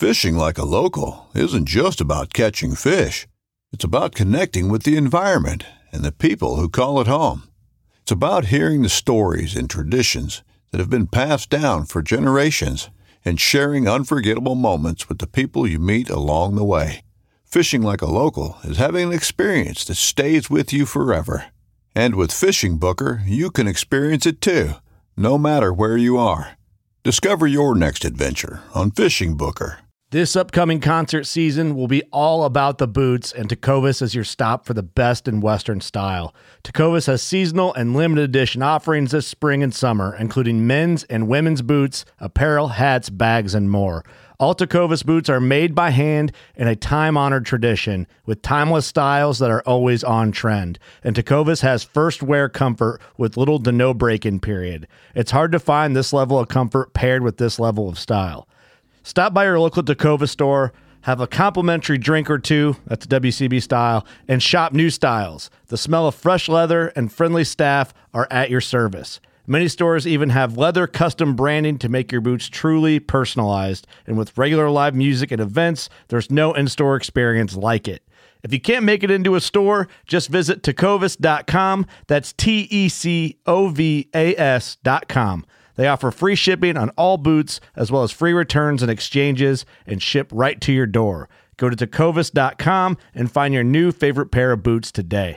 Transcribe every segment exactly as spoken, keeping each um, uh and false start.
Fishing like a local isn't just about catching fish. It's about connecting with the environment and the people who call it home. It's about hearing the stories and traditions that have been passed down for generations and sharing unforgettable moments with the people you meet along the way. Fishing like a local is having an experience that stays with you forever. And with Fishing Booker, you can experience it too, no matter where you are. Discover your next adventure on Fishing Booker. This upcoming concert season will be all about the boots, and Tecovas is your stop for the best in Western style. Tecovas has seasonal and limited edition offerings this spring and summer, including men's and women's boots, apparel, hats, bags, and more. All Tecovas boots are made by hand in a time-honored tradition with timeless styles that are always on trend. And Tecovas has first wear comfort with little to no break-in period. It's hard to find this level of comfort paired with this level of style. Stop by your local Tecovas store, have a complimentary drink or two, that's W C B style, and shop new styles. The smell of fresh leather and friendly staff are at your service. Many stores even have leather custom branding to make your boots truly personalized. And with regular live music and events, there's no in-store experience like it. If you can't make it into a store, just visit tecovas dot com. That's T E C O V A S dot com. They offer free shipping on all boots, as well as free returns and exchanges, and ship right to your door. Go to tecovas dot com and find your new favorite pair of boots today.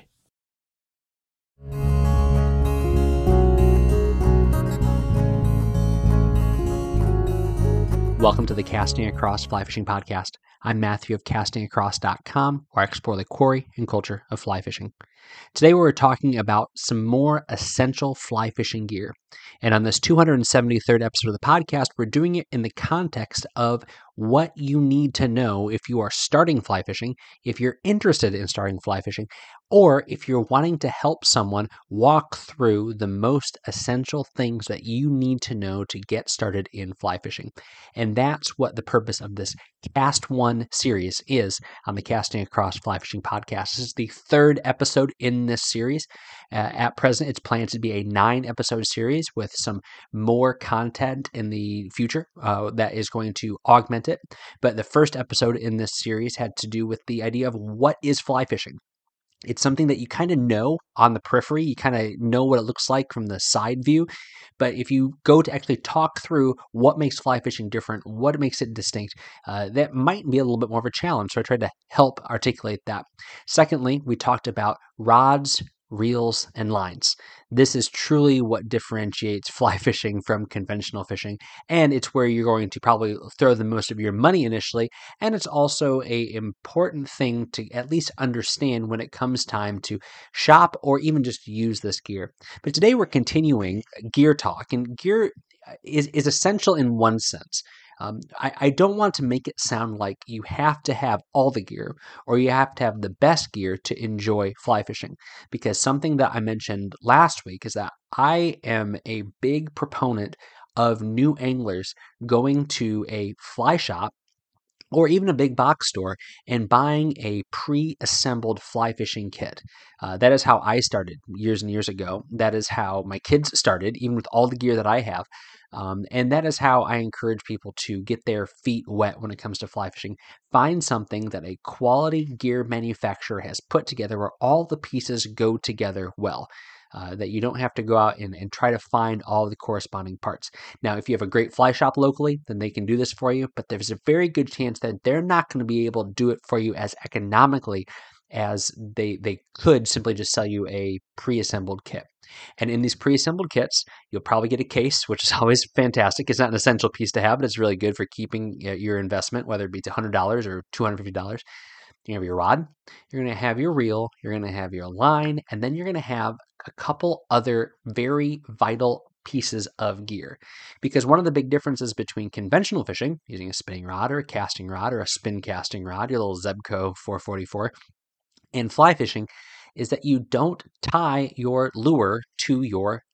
Welcome to the Casting Across Fly Fishing Podcast. I'm Matthew of casting across dot com, where I explore the quarry and culture of fly fishing. Today we're talking about some more essential fly fishing gear. And on this two hundred seventy-third episode of the podcast, we're doing it in the context of what you need to know if you are starting fly fishing, if you're interested in starting fly fishing, or if you're wanting to help someone walk through the most essential things that you need to know to get started in fly fishing. And that's what the purpose of this Cast One series is on the Casting Across Fly Fishing Podcast. This is the third episode in this series. Uh, at present, it's planned to be a nine-episode series with some more content in the future uh, that is going to augment it. But the first episode in this series had to do with the idea of what is fly fishing. It's something that you kind of know on the periphery. You kind of know what it looks like from the side view. But if you go to actually talk through what makes fly fishing different, what makes it distinct, uh, that might be a little bit more of a challenge. So I tried to help articulate that. Secondly, we talked about rods, reels, and lines. This is truly what differentiates fly fishing from conventional fishing, and it's where you're going to probably throw the most of your money initially, and it's also a important thing to at least understand when it comes time to shop or even just use this gear. But today we're continuing gear talk, and gear is, is essential in one sense. Um, I, I don't want to make it sound like you have to have all the gear or you have to have the best gear to enjoy fly fishing, because something that I mentioned last week is that I am a big proponent of new anglers going to a fly shop or even a big box store and buying a pre-assembled fly fishing kit. Uh, that is how I started years and years ago. That is how my kids started, even with all the gear that I have. Um, and that is how I encourage people to get their feet wet when it comes to fly fishing. Find something that a quality gear manufacturer has put together where all the pieces go together well. Uh, that you don't have to go out and, and try to find all the corresponding parts. Now, if you have a great fly shop locally, then they can do this for you, but there's a very good chance that they're not going to be able to do it for you as economically as they they could simply just sell you a pre-assembled kit. And in these pre-assembled kits, you'll probably get a case, which is always fantastic. It's not an essential piece to have, but it's really good for keeping your investment, whether it be one hundred dollars or two hundred fifty dollars. You have your rod, you're going to have your reel, you're going to have your line, and then you're going to have a couple other very vital pieces of gear. Because one of the big differences between conventional fishing, using a spinning rod or a casting rod or a spin casting rod, your little Zebco four forty-four, and fly fishing, is that you don't tie your lure to your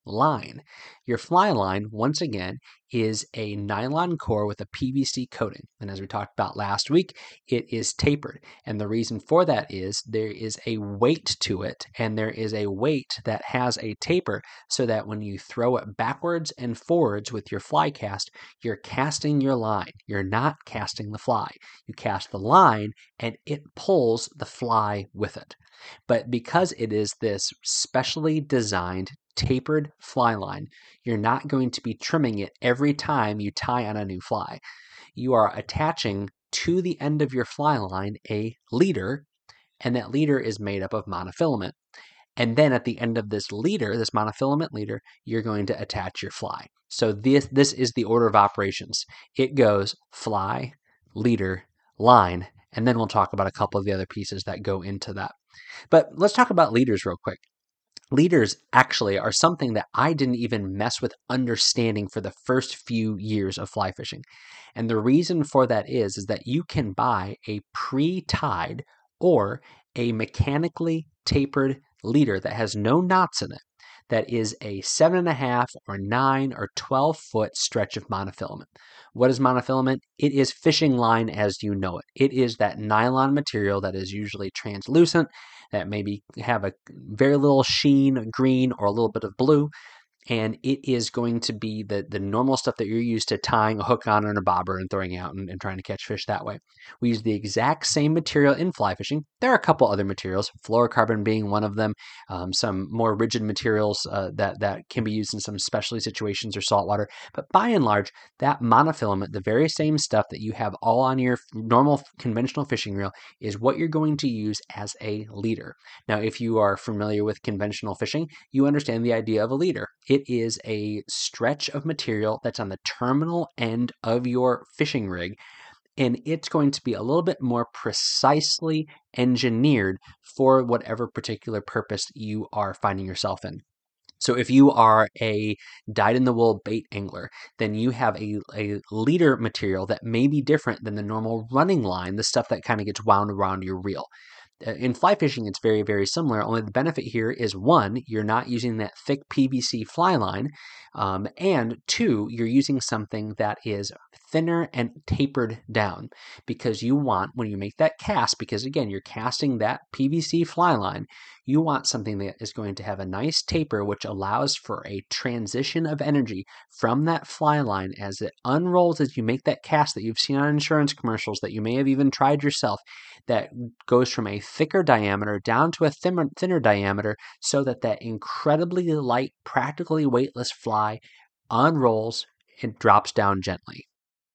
line. Your fly line, once again, is a nylon core with a P V C coating. And as we talked about last week, it is tapered. And the reason for that is there is a weight to it, and there is a weight that has a taper so that when you throw it backwards and forwards with your fly cast, you're casting your line. You're not casting the fly. You cast the line and it pulls the fly with it. But because it is this specially designed tapered fly line, you're not going to be trimming it every time you tie on a new fly. You are attaching to the end of your fly line a leader, and that leader is made up of monofilament. And then at the end of this leader, this monofilament leader, you're going to attach your fly. So this, this is the order of operations. It goes fly, leader, line, and then we'll talk about a couple of the other pieces that go into that. But let's talk about leaders real quick. Leaders actually are something that I didn't even mess with understanding for the first few years of fly fishing. And the reason for that is, is that you can buy a pre-tied or a mechanically tapered leader that has no knots in it, that is a seven and a half or nine or twelve foot stretch of monofilament. What is monofilament? It is fishing line as you know it. It is that nylon material that is usually translucent, that maybe have a very little sheen, green, or a little bit of blue. And it is going to be the, the normal stuff that you're used to tying a hook on and a bobber and throwing out and, and trying to catch fish that way. We use the exact same material in fly fishing. There are a couple other materials, fluorocarbon being one of them, um, some more rigid materials uh, that, that can be used in some specialty situations or saltwater. But by and large, that monofilament, the very same stuff that you have all on your normal conventional fishing reel, is what you're going to use as a leader. Now, if you are familiar with conventional fishing, you understand the idea of a leader. It is a stretch of material that's on the terminal end of your fishing rig, and it's going to be a little bit more precisely engineered for whatever particular purpose you are finding yourself in. So if you are a dyed-in-the-wool bait angler, then you have a, a leader material that may be different than the normal running line, the stuff that kind of gets wound around your reel. In fly fishing, it's very, very similar, only the benefit here is, one, you're not using that thick P V C fly line, um, and two, you're using something that is thinner and tapered down, because you want, when you make that cast, because again, you're casting that P V C fly line, you want something that is going to have a nice taper, which allows for a transition of energy from that fly line as it unrolls, as you make that cast that you've seen on insurance commercials, that you may have even tried yourself, that goes from a thicker diameter down to a thinner, thinner diameter, so that that incredibly light, practically weightless fly unrolls and drops down gently.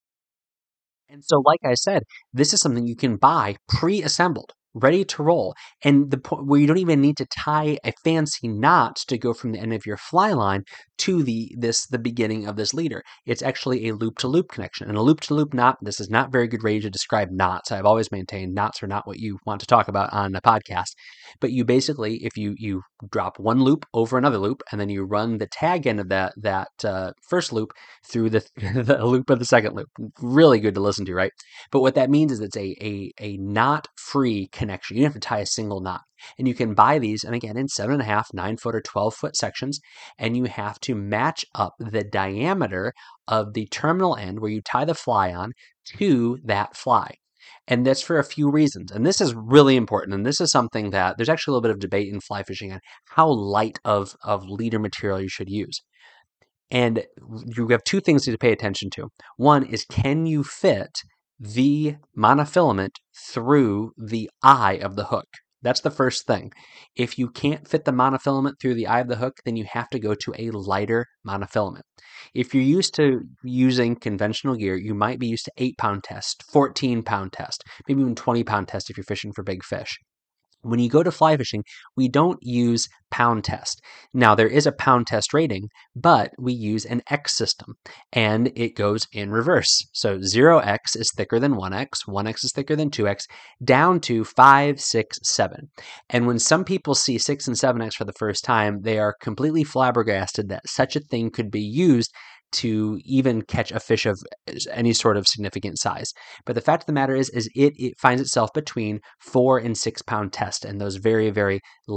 And so, like I said, this is something you can buy pre-assembled, ready to roll, and the point where you don't even need to tie a fancy knot to go from the end of your fly line to the this the beginning of this leader. It's actually a loop-to-loop connection, and a loop-to-loop knot. This is not very good way to describe knots. I've always maintained knots are not what you want to talk about on a podcast. But you basically, if you you drop one loop over another loop, and then you run the tag end of that that uh, first loop through the the loop of the second loop. Really good to listen to, right? But what that means is it's a a a knot-free connection. You don't have to tie a single knot. And you can buy these, and again, in seven and a half, nine foot, or twelve foot sections, and you have to match up the diameter of the terminal end where you tie the fly on to that fly. And that's for a few reasons. And this is really important. And this is something that there's actually a little bit of debate in fly fishing on how light of, of leader material you should use. And you have two things to pay attention to. One is, can you fit the monofilament through the eye of the hook? That's the first thing. If you can't fit the monofilament through the eye of the hook, then you have to go to a lighter monofilament. If you're used to using conventional gear, you might be used to eight pound test, fourteen pound test, maybe even twenty pound test if you're fishing for big fish. When you go to fly fishing, we don't use pound test. Now, there is a pound test rating, but we use an X system, and it goes in reverse. So zero X is thicker than one X, one X is thicker than two X, down to five, six, seven. And when some people see six and seven X for the first time, they are completely flabbergasted that such a thing could be used to even catch a fish of any sort of significant size. But the fact of the matter is, is it, it finds itself between four and six pound test and those very, very light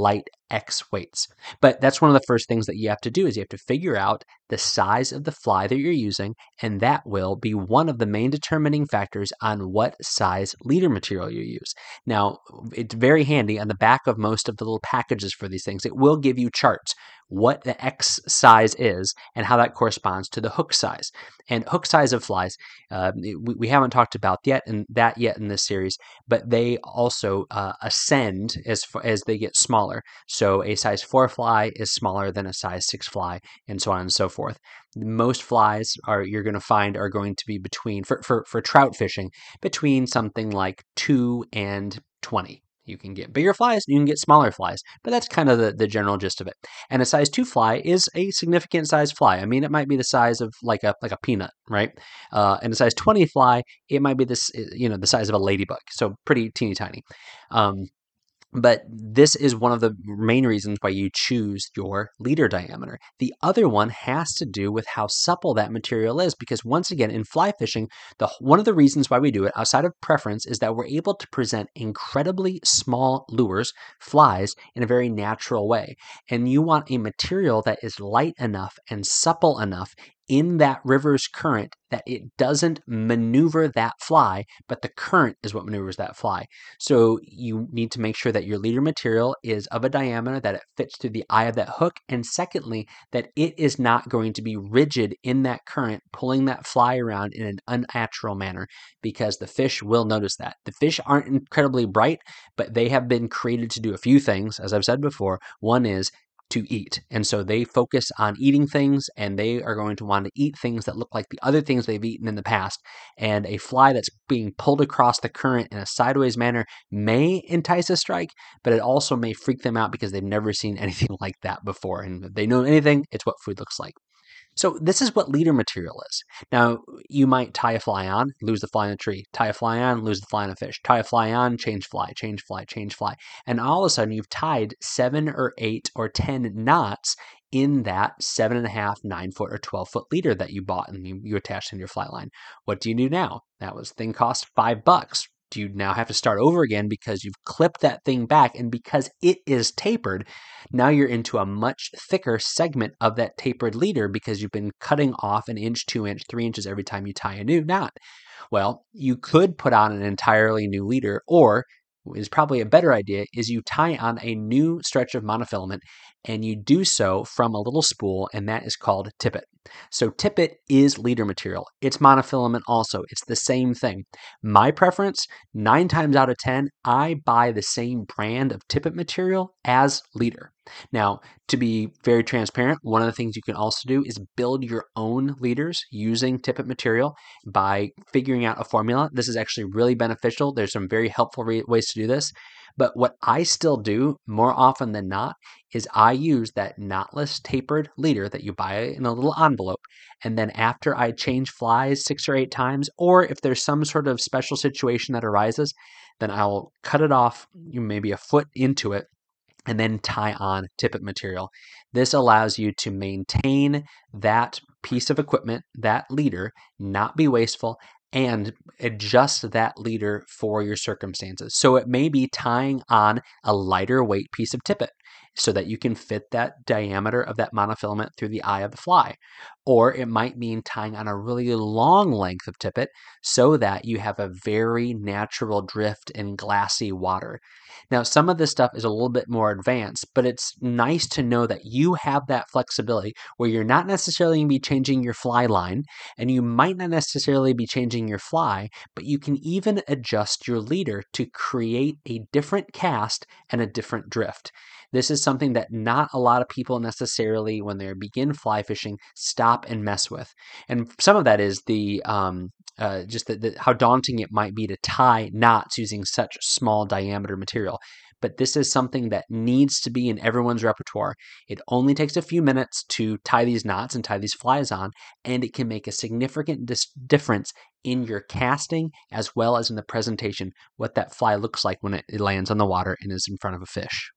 X weights. But that's one of the first things that you have to do is you have to figure out the size of the fly that you're using, and that will be one of the main determining factors on what size leader material you use. Now, it's very handy on the back of most of the little packages for these things. It will give you charts, what the X size is and how that corresponds to the hook size. And hook size of flies, uh, we, we haven't talked about yet and that yet in this series, but they also uh, ascend as as they get smaller. So a size four fly is smaller than a size six fly, and so on and so forth. Most flies are you're going to find are going to be between for, for for trout fishing between something like two and twenty. You can get bigger flies, you can get smaller flies, but that's kind of the, the general gist of it. And a size two fly is a significant size fly. I mean, it might be the size of like a like a peanut, right? Uh, and a size twenty fly, it might be this, you know, the size of a ladybug, so pretty teeny tiny. Um, But this is one of the main reasons why you choose your leader diameter. The other one has to do with how supple that material is, because once again, in fly fishing, the one of the reasons why we do it outside of preference is that we're able to present incredibly small lures, flies, in a very natural way. And you want a material that is light enough and supple enough in that river's current that it doesn't maneuver that fly, but the current is what maneuvers that fly. So you need to make sure that your leader material is of a diameter that it fits through the eye of that hook, and secondly, that it is not going to be rigid in that current, pulling that fly around in an unnatural manner, because the fish will notice that. The fish aren't incredibly bright, but they have been created to do a few things, as I've said before. One is to eat. And so they focus on eating things, and they are going to want to eat things that look like the other things they've eaten in the past. And a fly that's being pulled across the current in a sideways manner may entice a strike, but it also may freak them out because they've never seen anything like that before. And if they know anything, it's what food looks like. So this is what leader material is. Now, you might tie a fly on, lose the fly in a tree. Tie a fly on, lose the fly in a fish. Tie a fly on, change fly, change fly, change fly. And all of a sudden, you've tied seven or eight or ten knots in that seven and a half, nine foot, or twelve foot leader that you bought and you, you attached in your fly line. What do you do now? That was thing cost five bucks. Do you now have to start over again because you've clipped that thing back, and because it is tapered, now you're into a much thicker segment of that tapered leader because you've been cutting off an inch, two inch, three inches every time you tie a new knot. Well, you could put on an entirely new leader, or is probably a better idea, is you tie on a new stretch of monofilament, and you do so from a little spool, and that is called tippet. So tippet is leader material. It's monofilament also. It's the same thing. My preference, nine times out of ten, I buy the same brand of tippet material as leader. Now, to be very transparent, one of the things you can also do is build your own leaders using tippet material by figuring out a formula. This is actually really beneficial. There's some very helpful re- ways to do this. But what I still do more often than not is I use that knotless tapered leader that you buy in a little envelope. And then after I change flies six or eight times, or if there's some sort of special situation that arises, then I'll cut it off maybe a foot into it and then tie on tippet material. This allows you to maintain that piece of equipment, that leader, not be wasteful, and adjust that leader for your circumstances. So it may be tying on a lighter weight piece of tippet so that you can fit that diameter of that monofilament through the eye of the fly. Or it might mean tying on a really long length of tippet so that you have a very natural drift in glassy water. Now, some of this stuff is a little bit more advanced, but it's nice to know that you have that flexibility where you're not necessarily going to be changing your fly line, and you might not necessarily be changing your fly, but you can even adjust your leader to create a different cast and a different drift. This is something that not a lot of people necessarily, when they begin fly fishing, stop and mess with. And some of that is the um, uh, just the, the, how daunting it might be to tie knots using such small diameter material. But this is something that needs to be in everyone's repertoire. It only takes a few minutes to tie these knots and tie these flies on, and it can make a significant dis- difference in your casting as well as in the presentation, what that fly looks like when it, it lands on the water and is in front of a fish.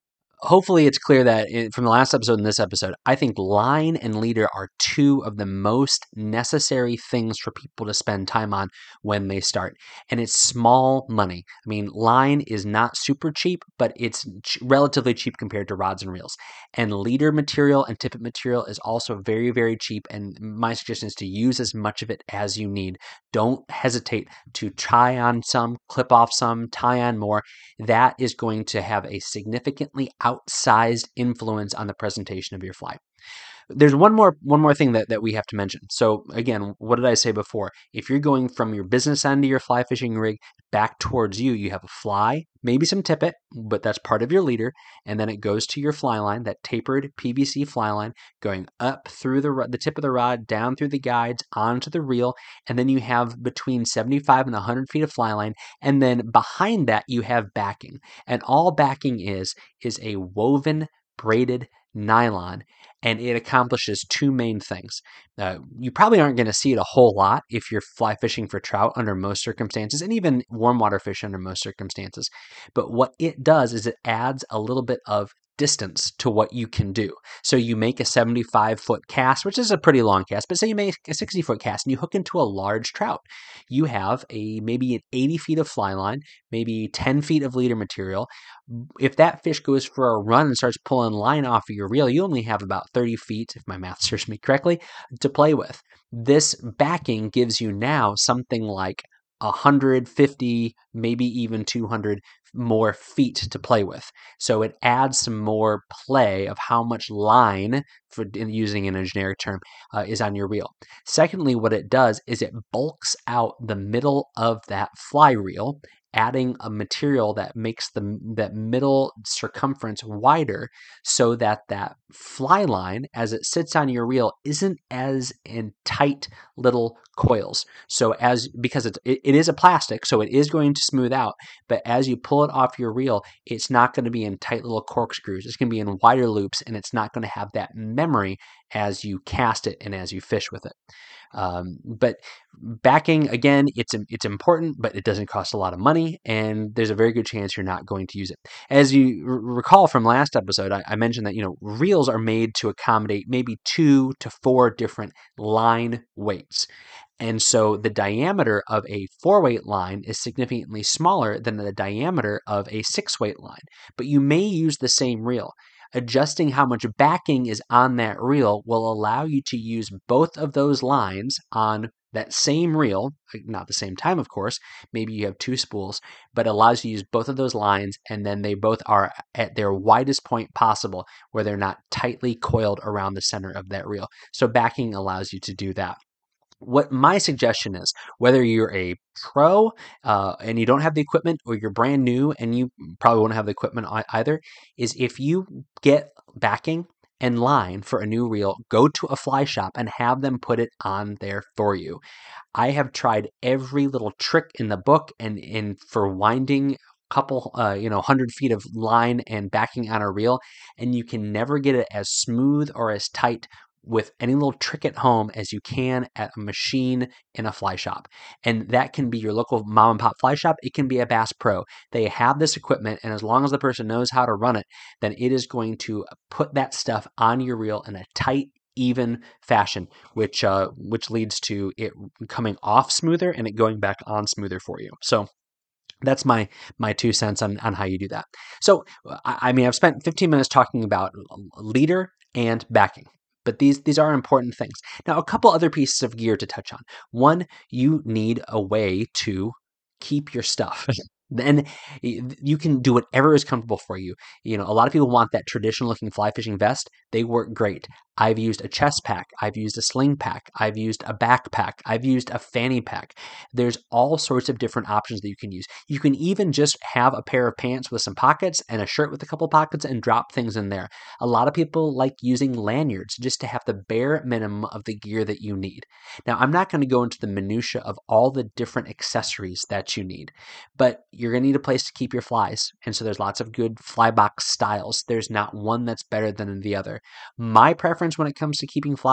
hopefully it's clear that in, from the last episode and this episode, I think line and leader are two of the most necessary things for people to spend time on when they start. And it's small money. I mean, line is not super cheap, but it's ch- relatively cheap compared to rods and reels. And leader material and tippet material is also very, very cheap. And my suggestion is to use as much of it as you need. Don't hesitate to try on some, clip off some, tie on more. That is going to have a significantly outsized influence on the presentation of your fly. There's one more one more thing that, that we have to mention. So again, what did I say before? If you're going from your business end of your fly fishing rig back towards you, you have a fly, maybe some tippet, but that's part of your leader, and then it goes to your fly line, that tapered P V C fly line, going up through the the tip of the rod, down through the guides, onto the reel, and then you have between seventy-five and one hundred feet of fly line, and then behind that you have backing. And all backing is is a woven braided nylon, and it accomplishes two main things. Uh, you probably aren't going to see it a whole lot if you're fly fishing for trout under most circumstances, and even warm water fish under most circumstances. But what it does is it adds a little bit of distance to what you can do. So you make a seventy-five foot cast, which is a pretty long cast, but say you make a sixty foot cast and you hook into a large trout. You have a maybe an eighty feet of fly line, maybe ten feet of leader material. If that fish goes for a run and starts pulling line off of your reel, you only have about thirty feet, if my math serves me correctly, to play with. This backing gives you now something like one hundred fifty, maybe even two hundred more feet to play with. So it adds some more play of how much line, for using in a generic term, uh, is on your reel. Secondly, what it does is it bulks out the middle of that fly reel, adding a material that makes the that middle circumference wider, so that that fly line, as it sits on your reel, isn't as in tight little coils. So as because it, it is a plastic, so it is going to smooth out, but as you pull it off your reel, it's not going to be in tight little corkscrews. It's going to be in wider loops, and it's not going to have that memory as you cast it and as you fish with it. Um, but backing, again, it's it's important, but it doesn't cost a lot of money, and there's a very good chance you're not going to use it. As you r- recall from last episode, I, I mentioned that you know reels are made to accommodate maybe two to four different line weights. And so the diameter of a four-weight line is significantly smaller than the diameter of a six-weight line, but you may use the same reel. Adjusting how much backing is on that reel will allow you to use both of those lines on that same reel, not the same time, of course. Maybe you have two spools, but allows you to use both of those lines, and then they both are at their widest point possible, where they're not tightly coiled around the center of that reel. So backing allows you to do that. What my suggestion is, whether you're a pro uh, and you don't have the equipment, or you're brand new and you probably won't have the equipment either, is if you get backing and line for a new reel, go to a fly shop and have them put it on there for you. I have tried every little trick in the book, and, and for winding couple, uh, you know, hundred feet of line and backing on a reel, and you can never get it as smooth or as tight with any little trick at home as you can at a machine in a fly shop. And that can be your local mom and pop fly shop. It can be a Bass Pro. They have this equipment, and as long as the person knows how to run it, then it is going to put that stuff on your reel in a tight, even fashion, which uh, which leads to it coming off smoother and it going back on smoother for you. So that's my my two cents on, on how you do that. So, I, I mean, I've spent fifteen minutes talking about leader and backing. But these these are important things. Now, a couple other pieces of gear to touch on. One, you need a way to keep your stuff. Then you can do whatever is comfortable for you. You know, a lot of people want that traditional looking fly fishing vest. They work great. I've used a chest pack. I've used a sling pack. I've used a backpack. I've used a fanny pack. There's all sorts of different options that you can use. You can even just have a pair of pants with some pockets and a shirt with a couple pockets and drop things in there. A lot of people like using lanyards just to have the bare minimum of the gear that you need. Now, I'm not going to go into the minutia of all the different accessories that you need, but you're going to need a place to keep your flies. And so there's lots of good fly box styles. There's not one that's better than the other. My preference when it comes to keeping flies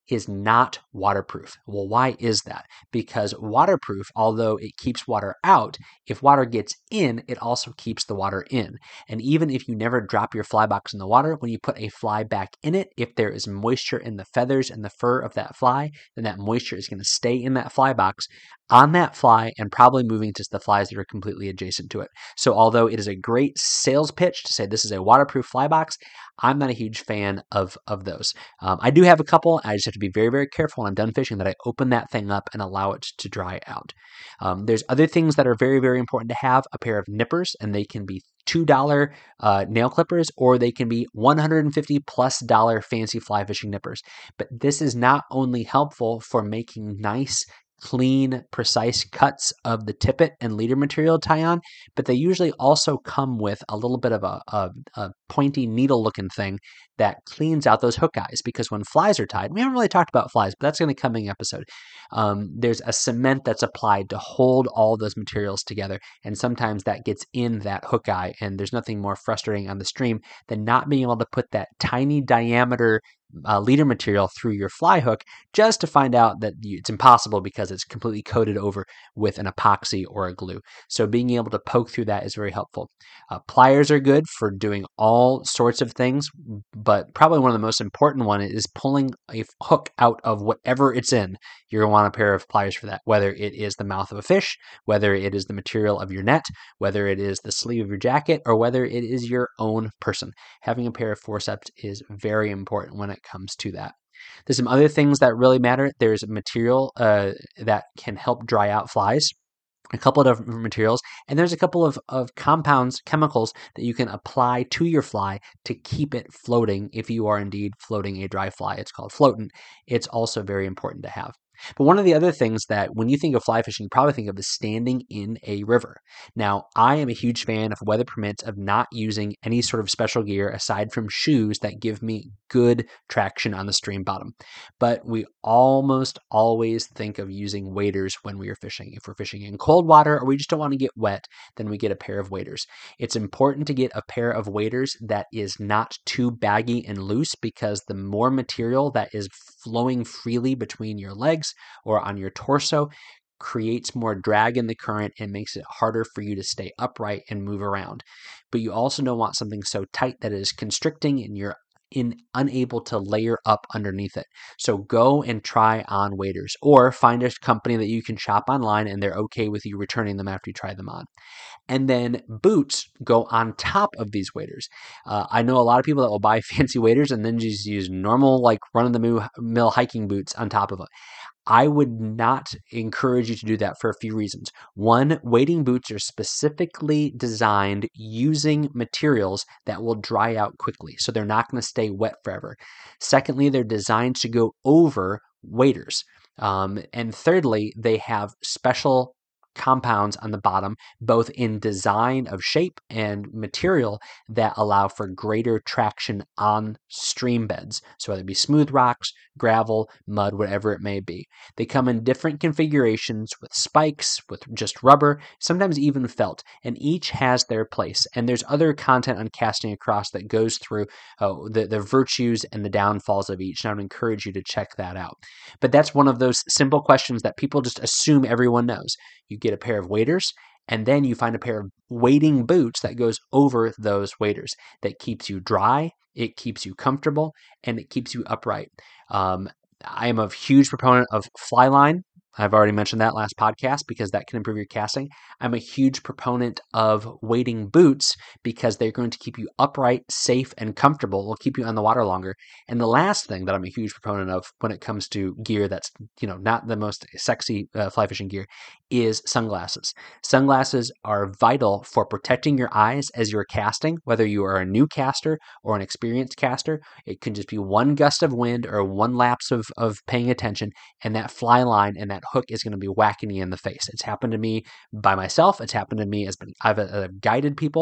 is not waterproof. Well, why is that? Because waterproof, although it keeps water out, if water gets in, it also keeps the water in. And even if you never drop your fly box in the water, when you put a fly back in it, if there is moisture in the feathers and the fur of that fly, then that moisture is going to stay in that fly box, on that fly, and probably moving to the flies that are completely adjacent to it. So although it is a great sales pitch to say this is a waterproof fly box, I'm not a huge fan of, of those. Um, I do have a couple. I just have to be very, very careful when I'm done fishing that I open that thing up and allow it to dry out. Um, there's other things that are very, very important to have. A pair of nippers, and they can be two dollars uh, nail clippers, or they can be one hundred fifty plus dollar fancy fly fishing nippers. But this is not only helpful for making nice, clean, precise cuts of the tippet and leader material tie on, but they usually also come with a little bit of a, a, a pointy needle looking thing that cleans out those hook eyes, because when flies are tied, we haven't really talked about flies, but that's going to come in the episode. Um, there's a cement that's applied to hold all those materials together, and sometimes that gets in that hook eye, and there's nothing more frustrating on the stream than not being able to put that tiny diameter Uh, leader material through your fly hook just to find out that it's impossible because it's completely coated over with an epoxy or a glue. So being able to poke through that is very helpful. Uh, pliers are good for doing all sorts of things, but probably one of the most important one is pulling a hook out of whatever it's in. You're going to want a pair of pliers for that, whether it is the mouth of a fish, whether it is the material of your net, whether it is the sleeve of your jacket, or whether it is your own person. Having a pair of forceps is very important when it comes to that. There's some other things that really matter. There's material uh, that can help dry out flies, a couple of different materials, and there's a couple of, of compounds, chemicals that you can apply to your fly to keep it floating if you are indeed floating a dry fly. It's called floatant. It's also very important to have. But one of the other things that when you think of fly fishing, you probably think of is standing in a river. Now, I am a huge fan, if weather permits, of not using any sort of special gear aside from shoes that give me good traction on the stream bottom. But we almost always think of using waders when we are fishing. If we're fishing in cold water or we just don't want to get wet, then we get a pair of waders. It's important to get a pair of waders that is not too baggy and loose, because the more material that is flowing freely between your legs or on your torso creates more drag in the current and makes it harder for you to stay upright and move around. But you also don't want something so tight that it is constricting and you're in unable to layer up underneath it. So go and try on waders, or find a company that you can shop online and they're okay with you returning them after you try them on. And then boots go on top of these waders. Uh, I know a lot of people that will buy fancy waders and then just use normal, like run-of-the-mill hiking boots on top of it. I would not encourage you to do that for a few reasons. One, wading boots are specifically designed using materials that will dry out quickly, so they're not going to stay wet forever. Secondly, they're designed to go over waders. Um, and thirdly, they have special compounds on the bottom, both in design of shape and material, that allow for greater traction on stream beds. So whether it be smooth rocks, gravel, mud, whatever it may be. They come in different configurations with spikes, with just rubber, sometimes even felt, and each has their place. And there's other content on Casting Across that goes through uh, the, the virtues and the downfalls of each, and I would encourage you to check that out. But that's one of those simple questions that people just assume everyone knows. You get a pair of waders, and then you find a pair of wading boots that goes over those waders. That keeps you dry, it keeps you comfortable, and it keeps you upright. Um, I am a huge proponent of fly line. I've already mentioned that last podcast because that can improve your casting. I'm a huge proponent of wading boots because they're going to keep you upright, safe, and comfortable. Will keep you on the water longer. And the last thing that I'm a huge proponent of when it comes to gear that's, you know, not the most sexy uh, fly fishing gear is sunglasses. Sunglasses are vital for protecting your eyes as you're casting, whether you are a new caster or an experienced caster. It can just be one gust of wind or one lapse of, of paying attention, and that fly line and that hook is going to be whacking you in the face. It's happened to me by myself. It's happened to me as I've, I've guided people,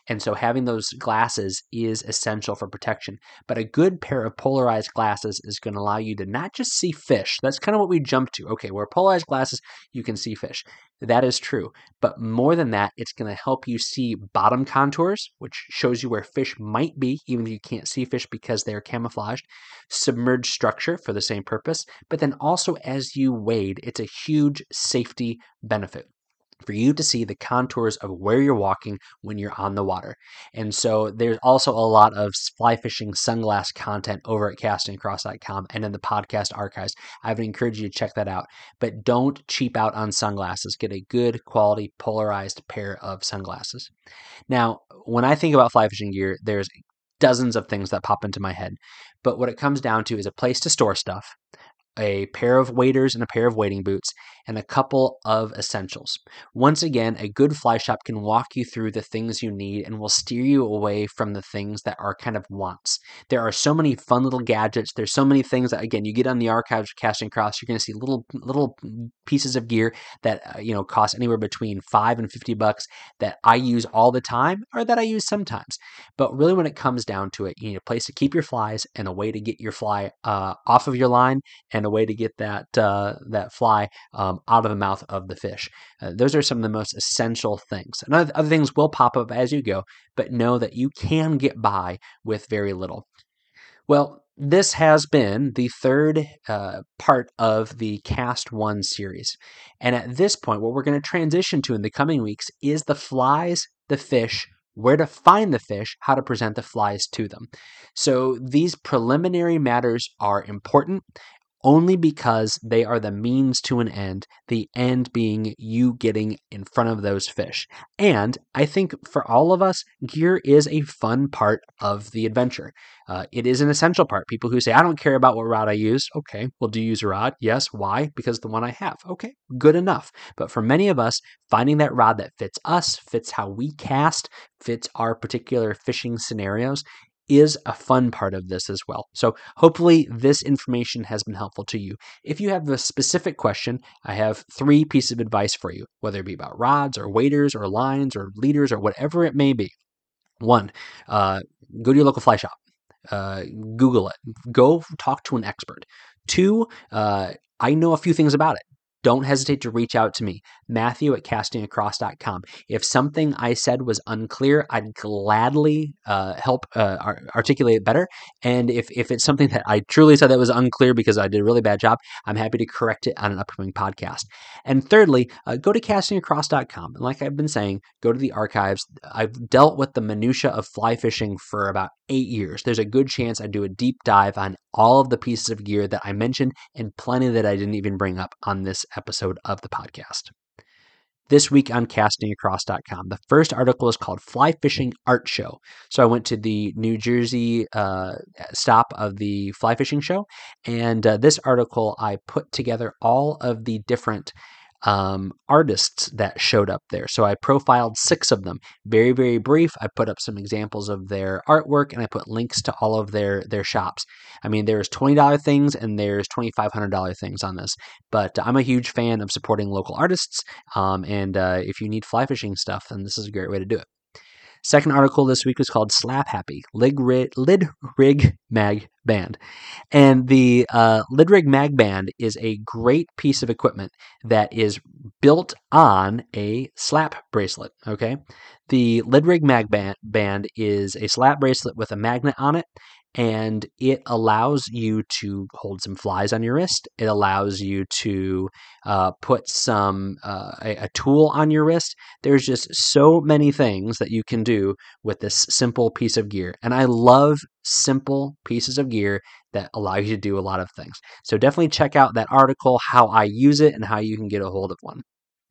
And so having those glasses is essential for protection. But a good pair of polarized glasses is going to allow you to not just see fish. That's kind of what we jump to. Okay, where polarized glasses, you can see fish. That is true. But more than that, it's going to help you see bottom contours, which shows you where fish might be, even if you can't see fish because they're camouflaged. Submerged structure for the same purpose. But then also as you wade, it's a huge safety benefit for you to see the contours of where you're walking when you're on the water. And so there's also a lot of fly fishing sunglass content over at casting across dot com and in the podcast archives. I would encourage you to check that out. But don't cheap out on sunglasses. Get a good quality polarized pair of sunglasses. Now, when I think about fly fishing gear, there's dozens of things that pop into my head. But what it comes down to is a place to store stuff, a pair of waders and a pair of wading boots, and a couple of essentials. Once again, a good fly shop can walk you through the things you need and will steer you away from the things that are kind of wants. There are so many fun little gadgets. There's so many things that, again, you get on the archives of Casting Across, you're going to see little little pieces of gear that uh, you know cost anywhere between five and fifty bucks that I use all the time or that I use sometimes. But really, when it comes down to it, you need a place to keep your flies and a way to get your fly uh, off of your line and a way to get that uh, that fly um, out of the mouth of the fish. Uh, those are some of the most essential things. And other, other things will pop up as you go, but know that you can get by with very little. Well, this has been the third uh, part of the Cast One series. And at this point, what we're going to transition to in the coming weeks is the flies, the fish, where to find the fish, how to present the flies to them. So these preliminary matters are important only because they are the means to an end, the end being you getting in front of those fish. And I think for all of us, gear is a fun part of the adventure. Uh, it is an essential part. People who say, I don't care about what rod I use. Okay, well, do you use a rod? Yes. Why? Because the one I have. Okay, good enough. But for many of us, finding that rod that fits us, fits how we cast, fits our particular fishing scenarios, is a fun part of this as well. So hopefully this information has been helpful to you. If you have a specific question, I have three pieces of advice for you, whether it be about rods or waders or lines or leaders or whatever it may be. One, uh, go to your local fly shop. Uh, Google it. Go talk to an expert. Two, uh, I know a few things about it. Don't hesitate to reach out to me, Matthew at casting across dot com. If something I said was unclear, I'd gladly uh, help uh, articulate it better. And if, if it's something that I truly said that was unclear because I did a really bad job, I'm happy to correct it on an upcoming podcast. And thirdly, uh, go to casting across dot com. And like I've been saying, go to the archives. I've dealt with the minutia of fly fishing for about eight years. There's a good chance I do a deep dive on all of the pieces of gear that I mentioned and plenty that I didn't even bring up on this episode of the podcast. This week on casting across dot com, the first article is called Fly Fishing Art Show. So I went to the New Jersey uh, stop of the fly fishing show, and uh, this article I put together all of the different um, artists that showed up there. So I profiled six of them. Very, very brief. I put up some examples of their artwork and I put links to all of their, their shops. I mean, there's twenty dollars things and there's twenty-five hundred dollars things on this, but I'm a huge fan of supporting local artists. Um, and uh, if you need fly fishing stuff, then this is a great way to do it. Second article this week was called Slap Happy, Lid Rig, Lid Rig Mag Band. And the uh, Lid Rig Mag Band is a great piece of equipment that is built on a slap bracelet, okay? The Lid Rig Mag Band, band is a slap bracelet with a magnet on it, and it allows you to hold some flies on your wrist. It allows you to uh, put some uh, a, a tool on your wrist. There's just so many things that you can do with this simple piece of gear. And I love simple pieces of gear that allow you to do a lot of things. So definitely check out that article, how I use it and how you can get a hold of one.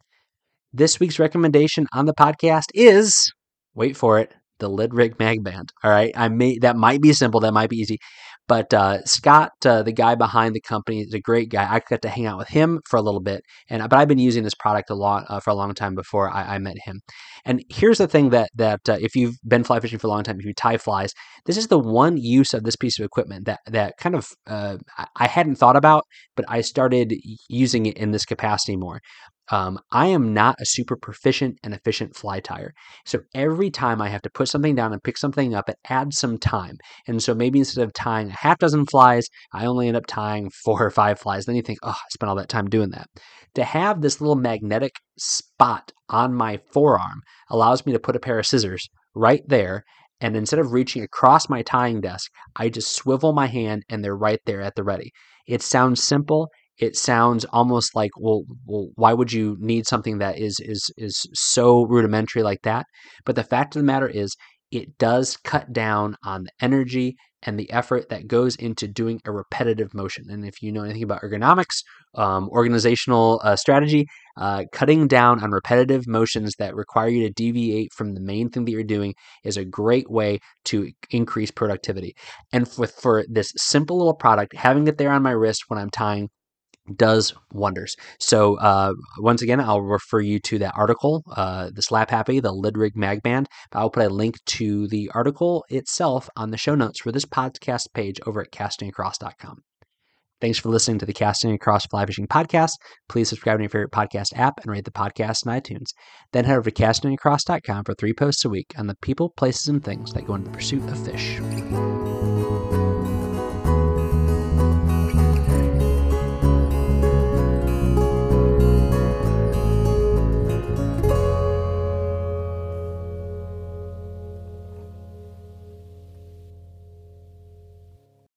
This week's recommendation on the podcast is, wait for it, the Lid Rig Mag Band. All right. I may, that might be simple. That might be easy. But uh, Scott, uh, the guy behind the company, is a great guy. I got to hang out with him for a little bit. And but I've been using this product a lot uh, for a long time before I, I met him. And here's the thing that that uh, if you've been fly fishing for a long time, if you tie flies, this is the one use of this piece of equipment that that kind of uh, I hadn't thought about, but I started using it in this capacity more. Um, I am not a super proficient and efficient fly tyer. So every time I have to put something down and pick something up, it adds some time. And so maybe instead of tying a half dozen flies, I only end up tying four or five flies. Then you think, oh, I spent all that time doing that. To have this little magnetic spot on my forearm allows me to put a pair of scissors right there. And instead of reaching across my tying desk, I just swivel my hand and they're right there at the ready. It sounds simple. It sounds almost like, well, well, why would you need something that is is is so rudimentary like that? But the fact of the matter is, it does cut down on the energy and the effort that goes into doing a repetitive motion. And if you know anything about ergonomics, um, organizational uh, strategy, uh, cutting down on repetitive motions that require you to deviate from the main thing that you're doing is a great way to increase productivity. And for, for this simple little product, having it there on my wrist when I'm tying does wonders. So uh, once again, I'll refer you to that article, uh, the Slap Happy, the Lid Rig Mag Band. I'll put a link to the article itself on the show notes for this podcast page over at casting across dot com. Thanks for listening to the Casting Across Fly Fishing Podcast. Please subscribe to your favorite podcast app and rate the podcast in iTunes. Then head over to casting across dot com for three posts a week on the people, places, and things that go into the pursuit of fish.